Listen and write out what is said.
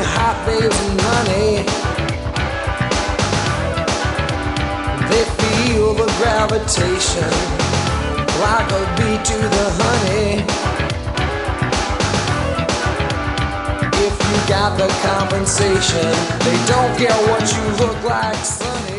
hot babes and money. They feel the gravitation like a bee to the honey. If you got the compensation, they don't care what you look like, sonny.